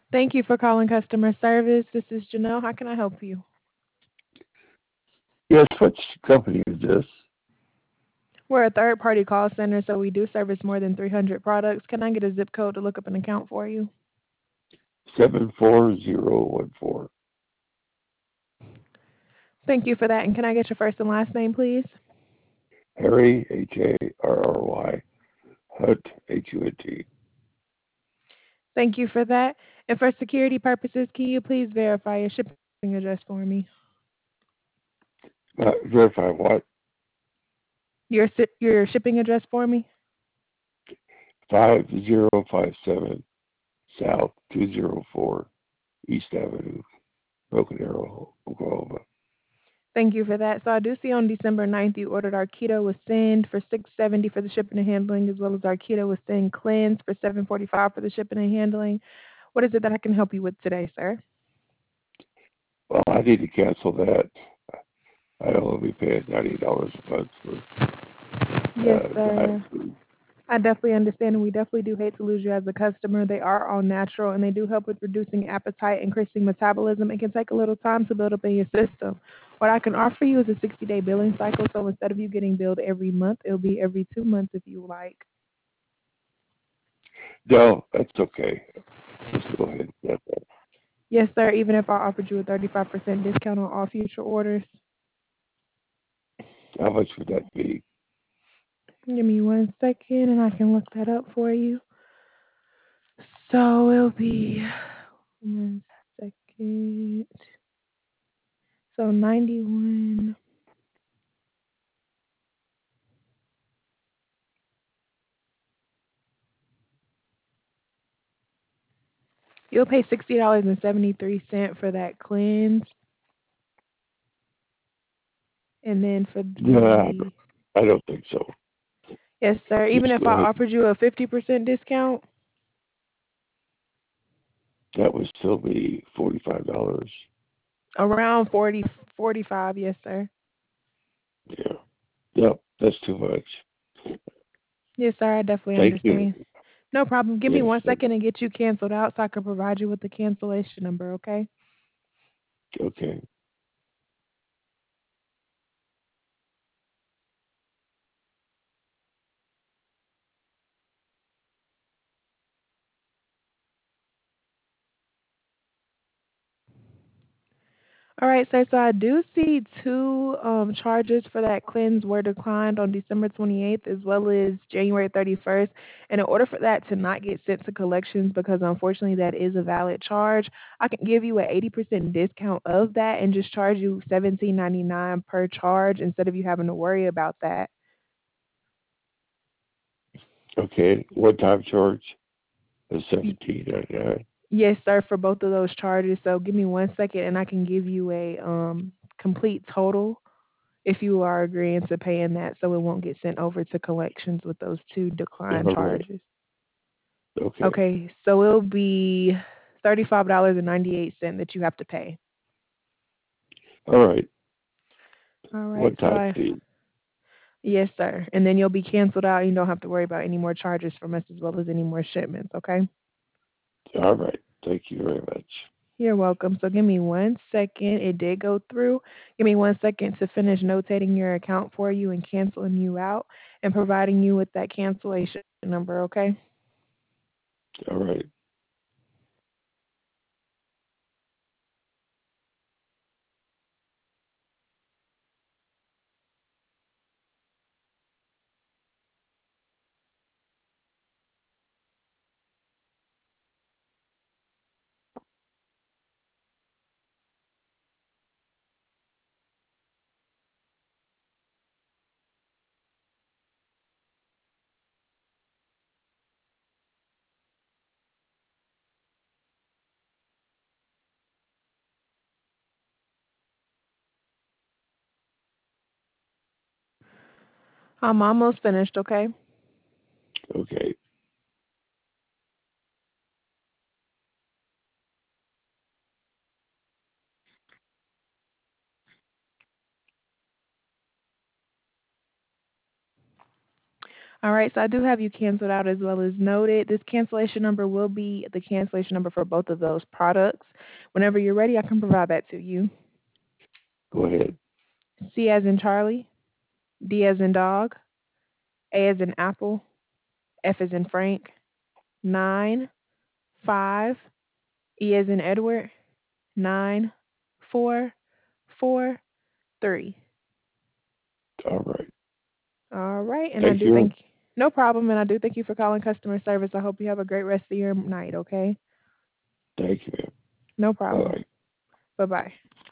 Thank you for calling customer service. This is Janelle. How can I help you? Yes, which company is this? We're a third party call center, so we do service more than 300 products. Can I get a zip code to look up an account for you? 74014. Thank you for that. And can I get your first and last name, please? Harry, Harry, Hunt, Hunt. Thank you for that. And for security purposes, can you please verify your shipping address for me? Verify what? Your shipping address for me? 5057 South 204 East Avenue, Broken Arrow, Oklahoma. Thank you for that. So I do see on December 9th you ordered our Keto with Send for 670 for the shipping and handling, as well as our Keto with Send Cleanse for 745 for the shipping and handling. What is it that I can help you with today, sir? Well, I need to cancel that. I only be paying $90 a month for Yes, diet sir. food. I definitely understand, and we definitely do hate to lose you as a customer. They are all natural, and they do help with reducing appetite, increasing metabolism. It can take a little time to build up in your system. What I can offer you is a 60-day billing cycle, so instead of you getting billed every month, it'll be every 2 months if you like. No, that's okay. Just go ahead and get that. Yes, sir, even if I offered you a 35% discount on all future orders. How much would that be? Give me 1 second, and I can look that up for you. So it'll be 1 second. So 91. You'll pay $60.73 for that cleanse, and then for No, the I don't think so. yes, sir. Even Just if go I ahead. offered you a 50% discount, That would still be $45. around 40, 45. Yes, sir. Yeah. Yep, that's too much. Yes, sir. I definitely Thank you. understand. No problem. Give me Yes. one second and get you canceled out so I can provide you with the cancellation number. Okay. Okay. All right, sir. So I do see two charges for that cleanse were declined on December 28th as well as January 31st. And in order for that to not get sent to collections, because unfortunately that is a valid charge, I can give you an 80% discount of that and just charge you 17.99 per charge instead of you having to worry about that. Okay. One time charge of Y- 17.99. Yes, sir, for both of those charges. So give me 1 second and I can give you a complete total if you are agreeing to paying that so it won't get sent over to collections with those two decline All right. charges. Okay. Okay, so it'll be $35.98 that you have to pay. All right. All right, One so time I fee. yes, sir. And then you'll be canceled out. You don't have to worry about any more charges from us as well as any more shipments, okay? All right. Thank you very much. You're welcome. So give me 1 second. It did go through. Give me 1 second to finish notating your account for you and canceling you out and providing you with that cancellation number, okay? All right. I'm almost finished, okay? Okay. All right, so I do have you canceled out as well as noted. This cancellation number will be the cancellation number for both of those products. Whenever you're ready, I can provide that to you. Go ahead. C as in Charlie, D as in dog, A as in apple, F as in Frank, 9, 5, E as in Edward, 9, 4, 4, 3. All right. All right, and I Thank do you. thank no problem, and I do thank you for calling customer service. I hope you have a great rest of your night. Okay, Thank you, ma'am. no Bye problem. bye. Bye bye.